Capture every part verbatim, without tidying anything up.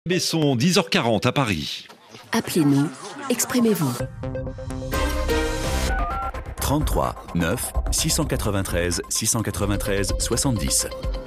Besson, dix heures quarante à Paris. Appelez-nous, exprimez-vous. trente-trois neuf six cent quatre-vingt-treize six cent quatre-vingt-treize soixante-dix.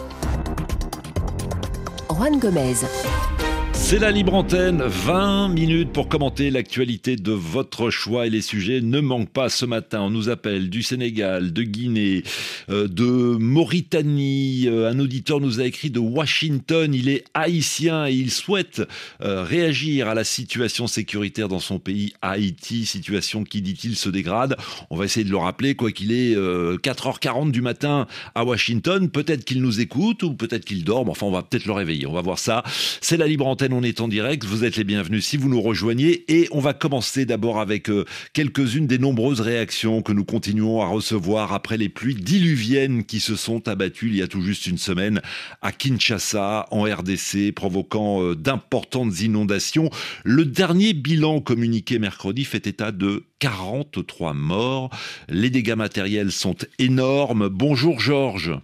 Juan Gomez. C'est la libre antenne, vingt minutes pour commenter l'actualité de votre choix et les sujets ne manquent pas ce matin. On nous appelle du Sénégal, de Guinée, euh, de Mauritanie. Euh, un auditeur nous a écrit de Washington. Il est haïtien et il souhaite euh, réagir à la situation sécuritaire dans son pays, Haïti, situation qui, dit-il, se dégrade. On va essayer de le rappeler, quoi qu'il est euh, quatre heures quarante du matin à Washington. Peut-être qu'il nous écoute ou peut-être qu'il dort. Enfin, on va peut-être le réveiller. On va voir ça. C'est la libre antenne. On est en direct, vous êtes les bienvenus si vous nous rejoignez et on va commencer d'abord avec euh, quelques-unes des nombreuses réactions que nous continuons à recevoir après les pluies diluviennes qui se sont abattues il y a tout juste une semaine à Kinshasa, en R D C, provoquant euh, d'importantes inondations. Le dernier bilan communiqué mercredi fait état de quarante-trois morts. Les dégâts matériels sont énormes. Bonjour Georges.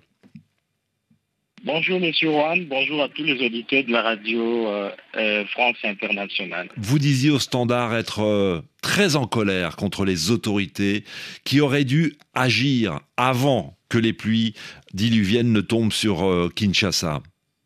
Bonjour Monsieur Juan, bonjour à tous les auditeurs de la radio euh, euh, France Internationale. Vous disiez au Standard être euh, très en colère contre les autorités qui auraient dû agir avant que les pluies diluviennes ne tombent sur euh, Kinshasa.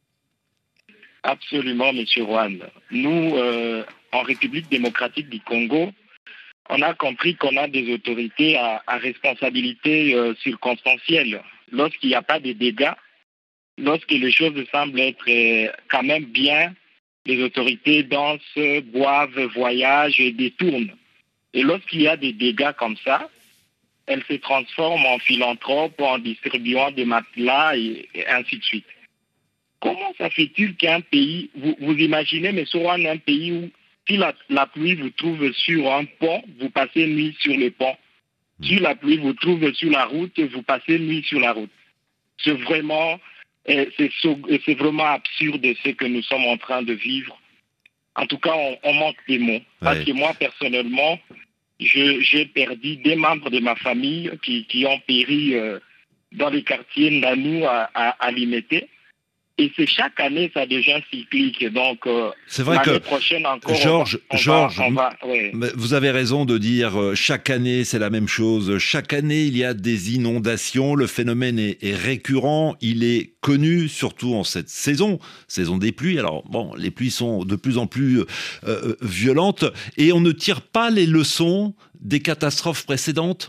Absolument Monsieur Juan. Nous, euh, en République démocratique du Congo, on a compris qu'on a des autorités à, à responsabilité euh, circonstancielle. Lorsqu'il n'y a pas de dégâts, lorsque les choses semblent être euh, quand même bien, les autorités dansent, boivent, voyagent et détournent. Et lorsqu'il y a des dégâts comme ça, elles se transforment en philanthropes, en distribuant des matelas et, et ainsi de suite. Comment ça fait-il qu'un pays, vous, vous imaginez, mais sur un pays où si la, la pluie vous trouve sur un pont, vous passez nuit sur le pont. Si la pluie vous trouve sur la route, vous passez nuit sur la route. C'est vraiment... Et c'est, c'est vraiment absurde ce que nous sommes en train de vivre. En tout cas, on, on manque des mots. Ouais. Parce que moi, personnellement, je, j'ai perdu des membres de ma famille qui, qui ont péri euh, dans les quartiers Nanou à, à, à Limité. Et c'est chaque année, ça devient cyclique. Donc, euh, c'est vrai l'année que prochaine encore, Georges, on va, on Georges, va, on va, ouais. Vous avez raison de dire euh, chaque année, c'est la même chose. Chaque année, il y a des inondations. Le phénomène est, est récurrent. Il est connu, surtout en cette saison, saison des pluies. Alors, bon, les pluies sont de plus en plus euh, violentes. Et on ne tire pas les leçons des catastrophes précédentes.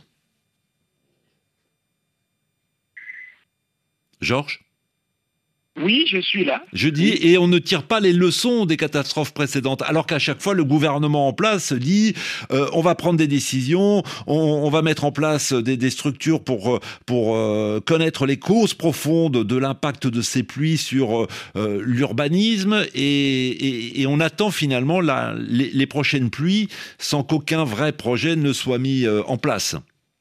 Georges ? Oui, je suis là. Je dis, oui. Et on ne tire pas les leçons des catastrophes précédentes, alors qu'à chaque fois, le gouvernement en place dit euh, on va prendre des décisions, on, on va mettre en place des, des structures pour, pour euh, connaître les causes profondes de l'impact de ces pluies sur euh, l'urbanisme, et, et, et on attend finalement la, les, les prochaines pluies sans qu'aucun vrai projet ne soit mis euh, en place.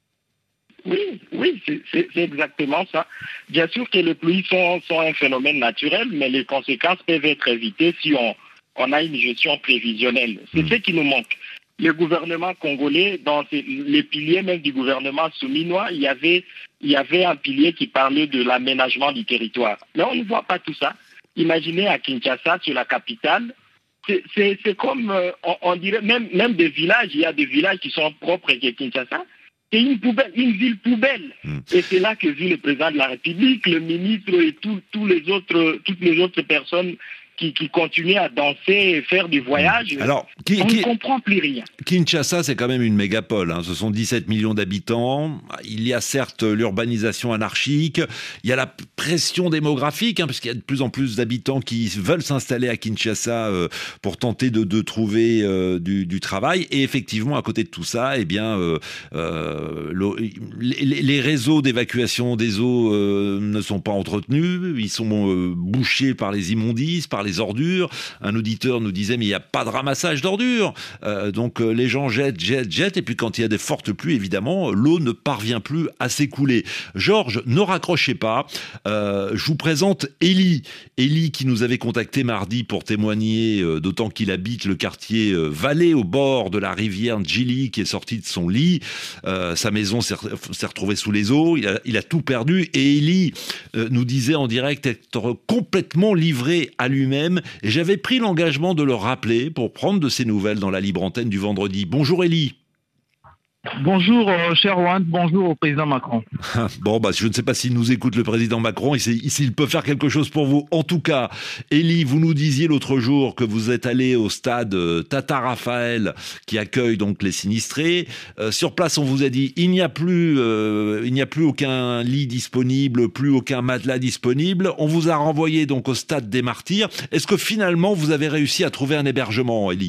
Oui, oui, c'est, c'est, c'est exactement ça. Bien sûr que les pluies sont, sont un phénomène naturel, mais les conséquences peuvent être évitées si on, on a une gestion prévisionnelle. C'est mmh. ce qui nous manque. Le gouvernement congolais, dans les piliers même du gouvernement souminois, il y avait, il y avait un pilier qui parlait de l'aménagement du territoire. Mais on ne voit pas tout ça. Imaginez à Kinshasa, sur la capitale, c'est, c'est, c'est comme, euh, on, on dirait, même, même des villages, il y a des villages qui sont propres à Kinshasa. C'est une poubelle, une ville poubelle. Mmh. Et c'est là que vit le président de la République, le ministre et tout, tous les autres, toutes les autres personnes qui, qui continuent à danser et faire du voyage. Alors, qui, on qui, ne comprend plus rien. Kinshasa, c'est quand même une mégapole. Hein. Ce sont dix-sept millions d'habitants. Il y a certes l'urbanisation anarchique. Il y a la pression démographique, hein, parce qu'il y a de plus en plus d'habitants qui veulent s'installer à Kinshasa euh, pour tenter de, de trouver euh, du, du travail. Et effectivement, à côté de tout ça, eh bien, euh, euh, les, les réseaux d'évacuation des eaux euh, ne sont pas entretenus. Ils sont euh, bouchés par les immondices, par les ordures. Un auditeur nous disait mais il n'y a pas de ramassage d'ordures. Euh, donc euh, les gens jettent, jettent, jettent et puis quand il y a des fortes pluies, évidemment, l'eau ne parvient plus à s'écouler. Georges, ne raccrochez pas. Euh, je vous présente Élie. Élie qui nous avait contacté mardi pour témoigner, euh, d'autant qu'il habite le quartier euh, Vallée au bord de la rivière Djili qui est sorti de son lit. Euh, sa maison s'est, s'est retrouvée sous les eaux. Il a, il a tout perdu et Élie euh, nous disait en direct être complètement livré à lui-même lui-même, et j'avais pris l'engagement de le rappeler pour prendre de ses nouvelles dans la libre antenne du vendredi. Bonjour Élie. Bonjour, euh, cher Juan, bonjour au président Macron. Bon, bah, je ne sais pas s'il nous écoute, le président Macron, et s'il peut faire quelque chose pour vous. En tout cas, Élie, vous nous disiez l'autre jour que vous êtes allé au stade Tata Raphaël, qui accueille donc les sinistrés. Euh, sur place, on vous a dit, il n'y a plus, euh, il n'y a plus aucun lit disponible, plus aucun matelas disponible. On vous a renvoyé donc au stade des Martyrs. Est-ce que finalement, vous avez réussi à trouver un hébergement, Élie ?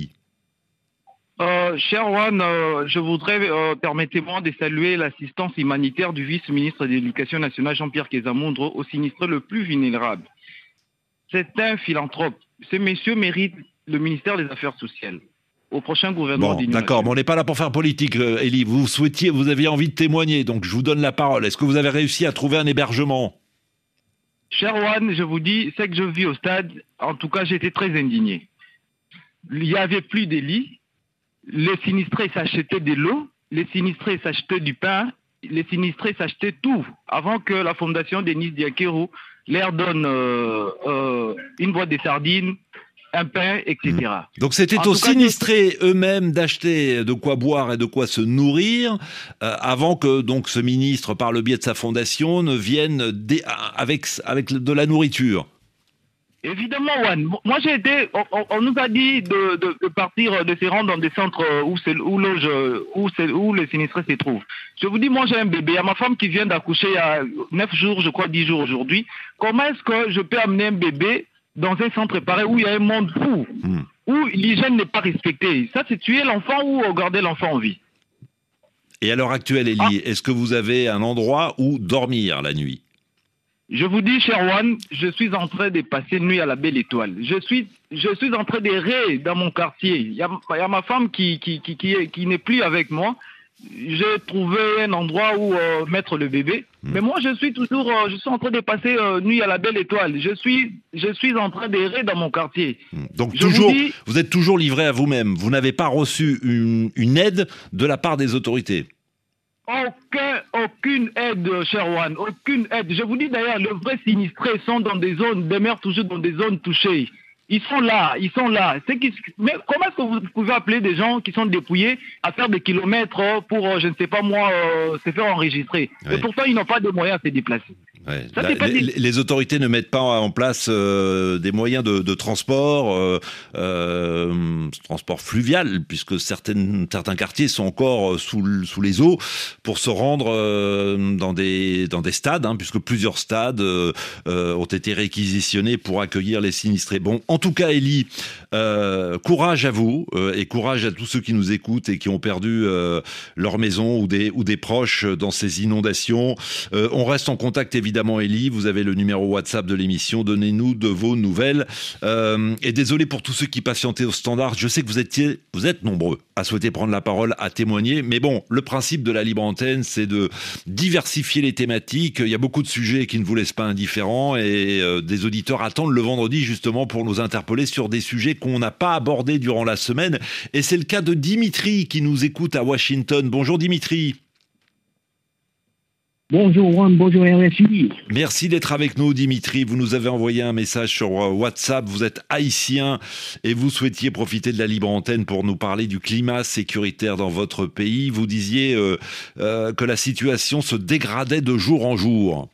Euh, cher Juan, euh, je voudrais, euh, permettez-moi de saluer l'assistance humanitaire du vice-ministre de l'Éducation nationale, Jean-Pierre Kézamondre, au sinistré le plus vulnérable. C'est un philanthrope. Ce monsieur mérite le ministère des Affaires sociales au prochain gouvernement bon, d'Union d'accord, mais on n'est pas là pour faire politique, euh, Élie. Vous souhaitiez, vous aviez envie de témoigner, donc je vous donne la parole. Est-ce que vous avez réussi à trouver un hébergement ? Cher Juan, je vous dis, c'est que je vis au stade, en tout cas, j'étais très indigné. Il n'y avait plus de lits. Les sinistrés s'achetaient de l'eau, les sinistrés s'achetaient du pain, les sinistrés s'achetaient tout, avant que la fondation Denis Diakéro leur donne euh, euh, une boîte de sardines, un pain, et cetera. Donc c'était En aux tout cas, sinistrés eux-mêmes d'acheter de quoi boire et de quoi se nourrir, euh, avant que donc ce ministre, par le biais de sa fondation, ne vienne dé- avec, avec de la nourriture. Évidemment, Juan. Moi, j'ai été. On, on nous a dit de, de, de partir, de se rendre dans des centres où, c'est, où, loge, où, c'est, où les sinistrés se trouvent. Je vous dis, moi, j'ai un bébé. Il y a ma femme qui vient d'accoucher il y a neuf jours, je crois, dix jours aujourd'hui. Comment est-ce que je peux amener un bébé dans un centre pareil où il y a un monde fou, mmh. où l'hygiène n'est pas respectée? Ça, c'est tuer l'enfant ou garder l'enfant en vie. Et à l'heure actuelle, Élie, ah. est-ce que vous avez un endroit où dormir la nuit? Je vous dis, cher Juan, je suis en train de passer une nuit à la Belle Étoile. Je suis, je suis en train d'errer dans mon quartier. Il y a, il y a ma femme qui, qui, qui, qui, est, qui n'est plus avec moi. J'ai trouvé un endroit où euh, mettre le bébé. Mmh. Mais moi, je suis toujours, euh, je suis en train de passer euh, nuit à la Belle Étoile. Je suis, je suis en train d'errer dans mon quartier. Mmh. Donc je toujours, vous, dis, vous êtes toujours livré à vous-même. Vous n'avez pas reçu une, une aide de la part des autorités. Aucun, aucune aide, cher Juan, aucune aide. Je vous dis d'ailleurs, les vrais sinistrés sont dans des zones, demeurent toujours dans des zones touchées. Ils sont là, ils sont là. C'est qui, mais comment est-ce que vous pouvez appeler des gens qui sont dépouillés à faire des kilomètres pour, je ne sais pas moi, euh, se faire enregistrer? Oui. Et pourtant, ils n'ont pas de moyens à se déplacer. Ouais. Ça, La, les, les autorités ne mettent pas en place euh, des moyens de, de transport, euh, euh, transport fluvial, puisque certaines, certains quartiers sont encore sous, sous les eaux pour se rendre euh, dans, des, dans des stades, hein, puisque plusieurs stades euh, euh, ont été réquisitionnés pour accueillir les sinistrés. Bon, en tout cas, Élie, euh, courage à vous euh, et courage à tous ceux qui nous écoutent et qui ont perdu euh, leur maison ou des, ou des proches dans ces inondations. Euh, on reste en contact évidemment. Évidemment, Élie, vous avez le numéro WhatsApp de l'émission. Donnez-nous de vos nouvelles. Euh, et désolé pour tous ceux qui patientaient au standard. Je sais que vous étiez, vous êtes nombreux à souhaiter prendre la parole, à témoigner. Mais bon, le principe de la libre antenne, c'est de diversifier les thématiques. Il y a beaucoup de sujets qui ne vous laissent pas indifférents et euh, des auditeurs attendent le vendredi justement pour nous interpeller sur des sujets qu'on n'a pas abordés durant la semaine. Et c'est le cas de Dimitri qui nous écoute à Washington. Bonjour Dimitri. Bonjour Juan, bonjour R F I. Merci d'être avec nous Dimitri, vous nous avez envoyé un message sur WhatsApp, vous êtes haïtien et vous souhaitiez profiter de la libre antenne pour nous parler du climat sécuritaire dans votre pays. Vous disiez euh, euh, que la situation se dégradait de jour en jour.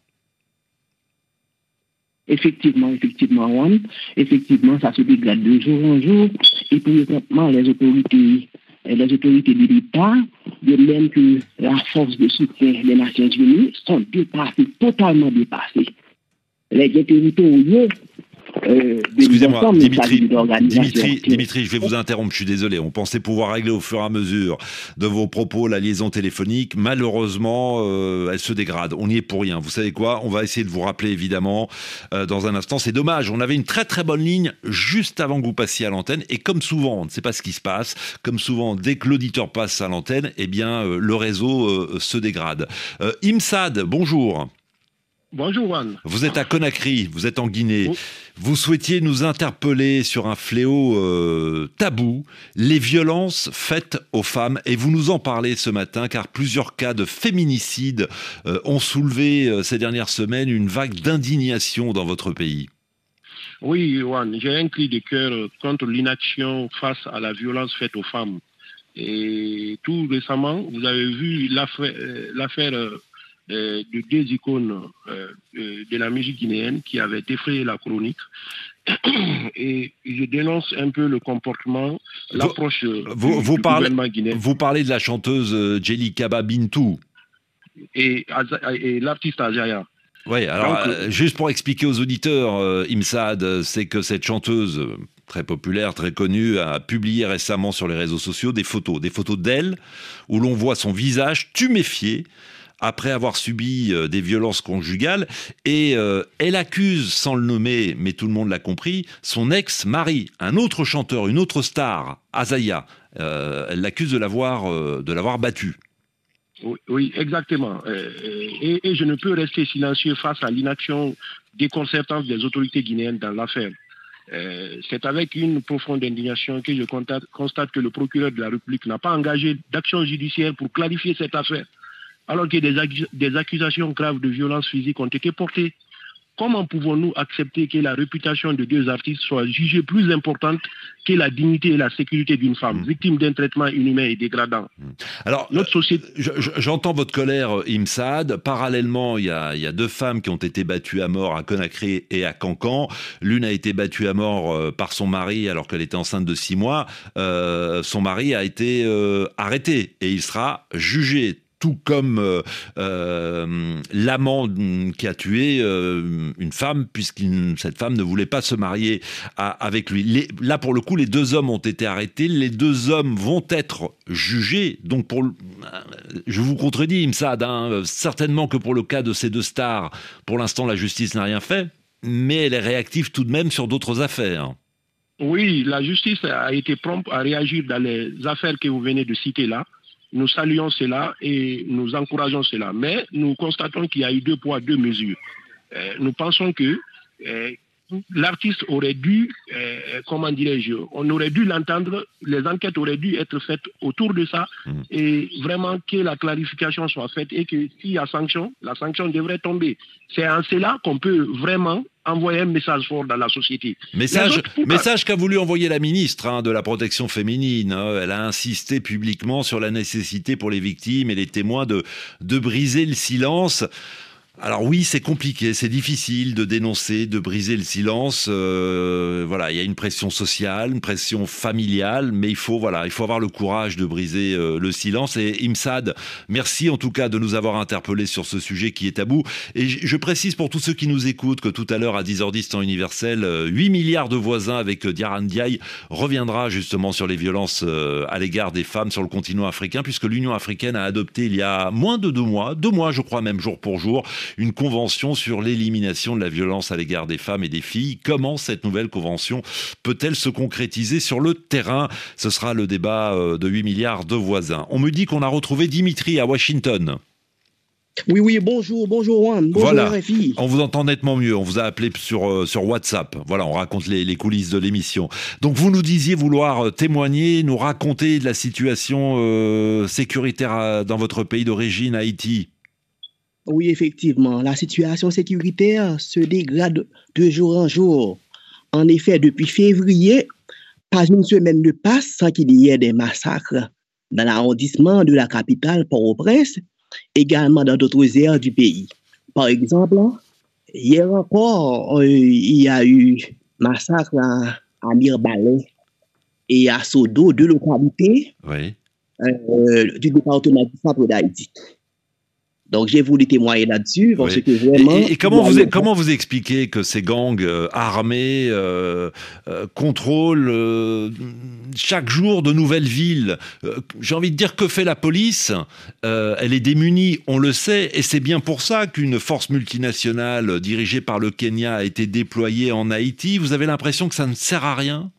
Effectivement, effectivement Juan, effectivement ça se dégrade de jour en jour et présentement les autorités les autorités de l'État, de même que la force de soutien des Nations Unies, sont dépassées, totalement dépassées. Les gains territoriaux euh, Excusez-moi, Dimitri, Dimitri, Dimitri, je vais vous interrompre, je suis désolé. On pensait pouvoir régler au fur et à mesure de vos propos la liaison téléphonique. Malheureusement, euh, elle se dégrade. On n'y est pour rien. Vous savez quoi? On va essayer de vous rappeler, évidemment, euh, dans un instant. C'est dommage. On avait une très très bonne ligne juste avant que vous passiez à l'antenne. Et comme souvent, on ne sait pas ce qui se passe. Comme souvent, dès que l'auditeur passe à l'antenne, eh bien, euh, le réseau euh, se dégrade. Euh, Imsad, bonjour. Bonjour Juan. Vous êtes à Conakry, vous êtes en Guinée. Oui. Vous souhaitiez nous interpeller sur un fléau euh, tabou, les violences faites aux femmes. Et vous nous en parlez ce matin car plusieurs cas de féminicide euh, ont soulevé euh, ces dernières semaines une vague d'indignation dans votre pays. Oui, Juan, j'ai un cri de cœur contre l'inaction face à la violence faite aux femmes. Et tout récemment, vous avez vu l'affaire, l'affaire euh, de deux icônes euh, de la musique guinéenne qui avaient défrayé la chronique. Et je dénonce un peu le comportement, l'approche vous, du, vous du parlez, gouvernement guinéen. Vous parlez de la chanteuse Djeli Kaba Bintou et, et l'artiste Azaya. Oui, alors Donc, euh, juste pour expliquer aux auditeurs, euh, Imsaad, c'est que cette chanteuse euh, très populaire, très connue, a publié récemment sur les réseaux sociaux des photos, des photos d'elle où l'on voit son visage tuméfié après avoir subi euh, des violences conjugales, et euh, elle accuse, sans le nommer, mais tout le monde l'a compris, son ex-mari, un autre chanteur, une autre star, Azaya. Euh, elle l'accuse de l'avoir euh, de l'avoir battu. Oui, oui, exactement. Et, et je ne peux rester silencieux face à l'inaction déconcertante des autorités guinéennes dans l'affaire. C'est avec une profonde indignation que je constate, constate que le procureur de la République n'a pas engagé d'action judiciaire pour clarifier cette affaire, alors que des, des accusations graves de violence physique ont été portées. Comment pouvons-nous accepter que la réputation de deux artistes soit jugée plus importante que la dignité et la sécurité d'une femme, mmh. victime d'un traitement inhumain et dégradant? mmh. Alors, notre société... j'entends votre colère, Imsaad. Parallèlement, il y, a, il y a deux femmes qui ont été battues à mort à Conakry et à Cancan. L'une a été battue à mort par son mari alors qu'elle était enceinte de six mois. Euh, son mari a été euh, arrêté et il sera jugé, tout comme euh, euh, l'amant qui a tué euh, une femme, puisque cette femme ne voulait pas se marier à, avec lui. Les, là, pour le coup, les deux hommes ont été arrêtés. Les deux hommes vont être jugés. Donc, pour, je vous contredis, Imsaad, hein, certainement que pour le cas de ces deux stars, pour l'instant, la justice n'a rien fait, mais elle est réactive tout de même sur d'autres affaires. Oui, la justice a été prompte à réagir dans les affaires que vous venez de citer là. Nous saluons cela et nous encourageons cela. Mais nous constatons qu'il y a eu deux poids, deux mesures. Euh, nous pensons que euh, l'artiste aurait dû, euh, comment dirais-je, on aurait dû l'entendre, les enquêtes auraient dû être faites autour de ça mmh. et vraiment que la clarification soit faite et que s'il y a sanction, la sanction devrait tomber. C'est en cela qu'on peut vraiment envoyer un message fort dans la société. Message, autres, message qu'a voulu envoyer la ministre hein, de la protection féminine. Hein. Elle a insisté publiquement sur la nécessité pour les victimes et les témoins de, de briser le silence. Alors oui, c'est compliqué, c'est difficile de dénoncer, de briser le silence. Euh, voilà, il y a une pression sociale, une pression familiale, mais il faut, voilà, il faut avoir le courage de briser euh, le silence. Et Imsaad, merci en tout cas de nous avoir interpellés sur ce sujet qui est tabou. Et je, je précise pour tous ceux qui nous écoutent que tout à l'heure à dix heures dix temps universel, huit milliards de voisins avec Diarra Ndiaye reviendra justement sur les violences euh, à l'égard des femmes sur le continent africain, puisque l'Union africaine a adopté il y a moins de deux mois, deux mois je crois même jour pour jour, une convention sur l'élimination de la violence à l'égard des femmes et des filles. Comment cette nouvelle convention peut-elle se concrétiser sur le terrain? Ce sera le débat de huit milliards de voisins. On me dit qu'on a retrouvé Dimitri à Washington. Oui, oui, bonjour, bonjour Juan, bonjour voilà. R F I. On vous entend nettement mieux, on vous a appelé sur, euh, sur WhatsApp. Voilà, on raconte les, les coulisses de l'émission. Donc vous nous disiez vouloir témoigner, nous raconter de la situation euh, sécuritaire dans votre pays d'origine, Haïti. Oui, effectivement, la situation sécuritaire se dégrade de jour en jour. En effet, depuis février, pas une semaine ne passe sans qu'il y ait des massacres dans l'arrondissement de la capitale Port-au-Prince, également dans d'autres aires du pays. Par exemple, hier encore, euh, il y a eu massacre à, à Mirbalais et à Sodo, deux localités oui. euh, du département du centre d'Haïti. Donc, j'ai voulu témoigner là-dessus parce oui. que vraiment... Et, et comment, vous, comment vous expliquez que ces gangs euh, armés euh, euh, contrôlent euh, chaque jour de nouvelles villes? euh, J'ai envie de dire, que fait la police? euh, Elle est démunie, on le sait, et c'est bien pour ça qu'une force multinationale dirigée par le Kenya a été déployée en Haïti. Vous avez l'impression que ça ne sert à rien?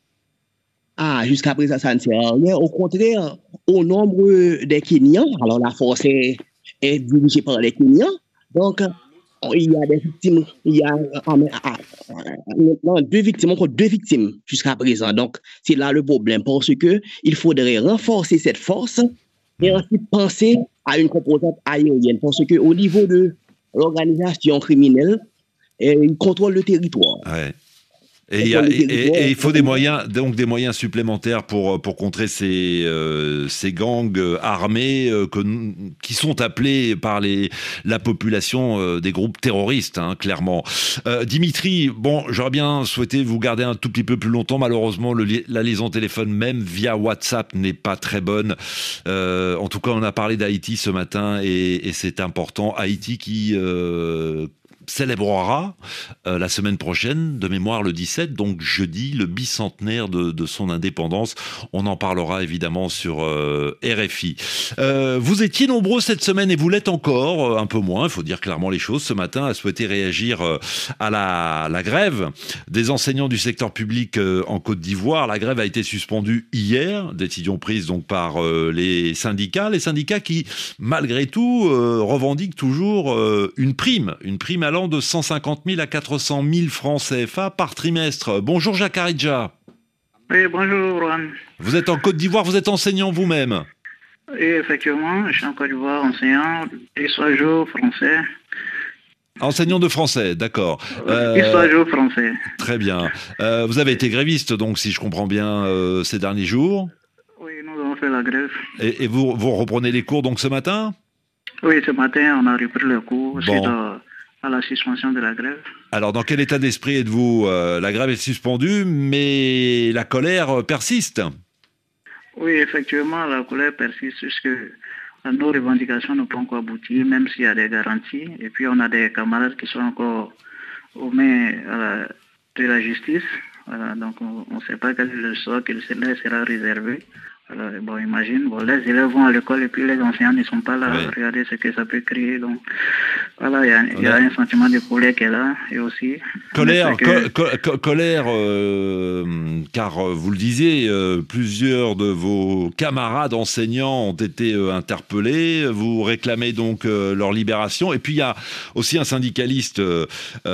Ah, jusqu'à présent, ça ne sert à rien. Au contraire, au nombre des Kenyans, alors la force est... est dirigé par les Kenyans. Donc, il y a des victimes, il y a non, deux victimes, encore deux victimes jusqu'à présent. Donc, c'est là le problème, parce qu'il faudrait renforcer cette force et ensuite penser à une composante aérienne, parce qu'au niveau de l'organisation criminelle, il contrôle le territoire. Ouais. Et il faut des moyens, donc des moyens supplémentaires pour pour contrer ces euh, ces gangs armés euh, que, qui sont appelés par les la population euh, des groupes terroristes, hein, clairement. Euh, Dimitri, bon, j'aurais bien souhaité vous garder un tout petit peu plus longtemps. Malheureusement, le, la liaison téléphone, même via WhatsApp, n'est pas très bonne. Euh, en tout cas, on a parlé d'Haïti ce matin et, et c'est important. Haïti qui euh, célébrera euh, la semaine prochaine, de mémoire le dix-sept, donc jeudi, le bicentenaire de, de son indépendance. On en parlera évidemment sur euh, R F I. Euh, vous étiez nombreux cette semaine et vous l'êtes encore, euh, un peu moins, il faut dire clairement les choses, ce matin, à souhaiter réagir euh, à la, la grève des enseignants du secteur public euh, en Côte d'Ivoire. La grève a été suspendue hier, décision prise donc par euh, les syndicats, les syndicats qui, malgré tout, euh, revendiquent toujours euh, une prime, une prime à allant de cent cinquante mille à quatre cent mille francs C F A par trimestre. Bonjour Jacques Aridja. Oui, bonjour Juan. Vous êtes en Côte d'Ivoire, vous êtes enseignant vous-même. Oui, effectivement, je suis en Côte d'Ivoire, enseignant histoire géo français. Enseignant de français, d'accord. Euh, histoire géo français. Très bien. Euh, vous avez été gréviste, donc, si je comprends bien, euh, ces derniers jours. Oui, nous avons fait la grève. Et, et vous, vous reprenez les cours donc ce matin? Oui, ce matin, on a repris le cours. Bon. Suite à, à la suspension de la grève. Alors, dans quel état d'esprit êtes-vous? euh, La grève est suspendue, mais la colère persiste. Oui, effectivement, la colère persiste puisque nos revendications ne peuvent encore aboutir, même s'il y a des garanties. Et puis, on a des camarades qui sont encore aux mains euh, de la justice. Voilà, donc, on ne sait pas quel est le sort qui sera réservé. Alors, bon, imagine, bon, les élèves vont à l'école et puis les enseignants ne sont pas là. Oui. Regardez ce que ça peut créer. Donc, voilà, il y a, il y a un sentiment de colère qui est là, et aussi... Colère, que... co co colère euh, car, vous le disiez, euh, plusieurs de vos camarades enseignants ont été euh, interpellés. Vous réclamez donc euh, leur libération. Et puis, il y a aussi un syndicaliste euh,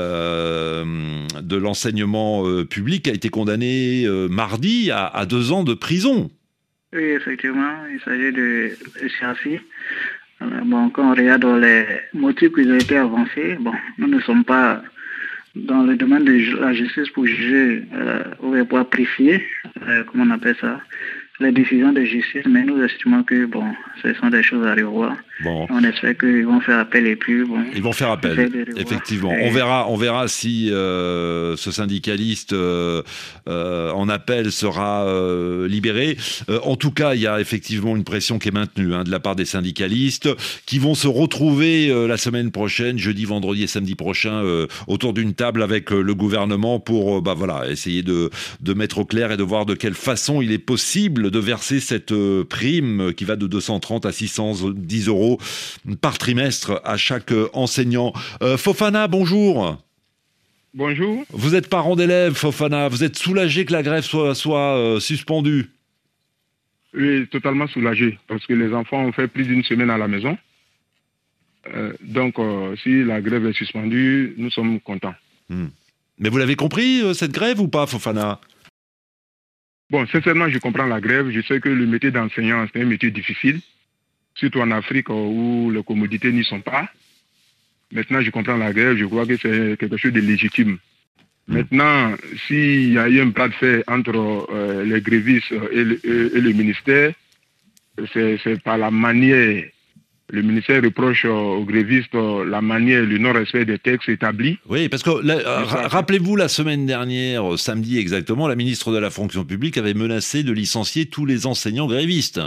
de l'enseignement euh, public qui a été condamné euh, mardi à, à deux ans de prison. Oui, effectivement, il s'agit de Chafi. Bon, quand on regarde les motifs qui ont été avancés, bon, nous ne sommes pas dans le domaine de la justice pour juger euh, ou pour apprécier, euh, comment on appelle ça, les décisions de justice, mais nous estimons que bon, ce sont des choses à revoir. Bon. On espère qu'ils vont faire appel et puis bon. Ils vont faire appel, effectivement. Et... On verra, on verra si euh, ce syndicaliste euh, euh, en appel sera euh, libéré. Euh, en tout cas, il y a effectivement une pression qui est maintenue hein, de la part des syndicalistes qui vont se retrouver euh, la semaine prochaine, jeudi, vendredi et samedi prochain, euh, autour d'une table avec euh, le gouvernement pour, euh, bah voilà, essayer de de mettre au clair et de voir de quelle façon il est possible de verser cette euh, prime qui va de deux cent trente à six cent dix euros par trimestre à chaque enseignant. Euh, Fofana, bonjour. Bonjour. Vous êtes parent d'élèves, Fofana. Vous êtes soulagé que la grève soit, soit euh, suspendue? Oui, totalement soulagé, parce que les enfants ont fait plus d'une semaine à la maison. Euh, donc, euh, si la grève est suspendue, nous sommes contents. Hmm. Mais vous l'avez compris, euh, cette grève, ou pas, Fofana? Bon, sincèrement, je comprends la grève. Je sais que le métier d'enseignant, c'est un métier difficile, surtout en Afrique où les commodités n'y sont pas. Maintenant, je comprends la grève, je crois que c'est quelque chose de légitime. Mmh. Maintenant, s'il y a eu un bras de fer entre euh, les grévistes et le, et le ministère, c'est par la manière. Le ministère reproche aux grévistes la manière, le non-respect des textes établis. Oui, parce que euh, rappelez-vous, la semaine dernière, samedi exactement, la ministre de la fonction publique avait menacé de licencier tous les enseignants grévistes.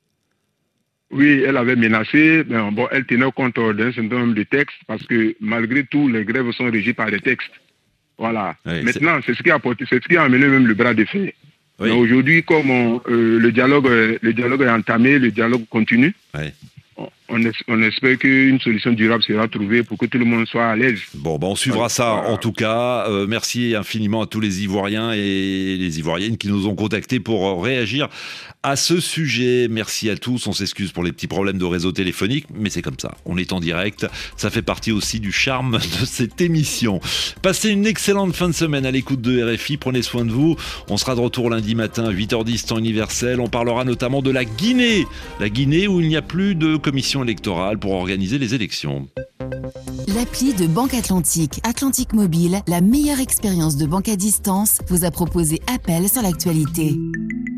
Oui, elle avait menacé, mais bon, elle tenait compte d'un certain nombre de textes, parce que malgré tout, les grèves sont régies par des textes. Voilà. Oui, maintenant, c'est ce qui a apporté, c'est ce qui a amené même le bras de fer. Oui. Aujourd'hui, comme on, euh, le dialogue, le dialogue est entamé, le dialogue continue. Oui. On, es, on espère qu'une solution durable sera trouvée pour que tout le monde soit à l'aise. Bon, ben on suivra ouais, ça voilà. En tout cas. Euh, merci infiniment à tous les Ivoiriens et les Ivoiriennes qui nous ont contactés pour réagir à ce sujet. Merci à tous. On s'excuse pour les petits problèmes de réseau téléphonique, mais c'est comme ça. On est en direct. Ça fait partie aussi du charme de cette émission. Passez une excellente fin de semaine à l'écoute de R F I. Prenez soin de vous. On sera de retour lundi matin, huit heures dix, temps universel. On parlera notamment de la Guinée. La Guinée où il n'y a plus de commission électorale pour organiser les élections. L'appli de Banque Atlantique, Atlantique Mobile, la meilleure expérience de banque à distance, vous a proposé Appel sur l'actualité.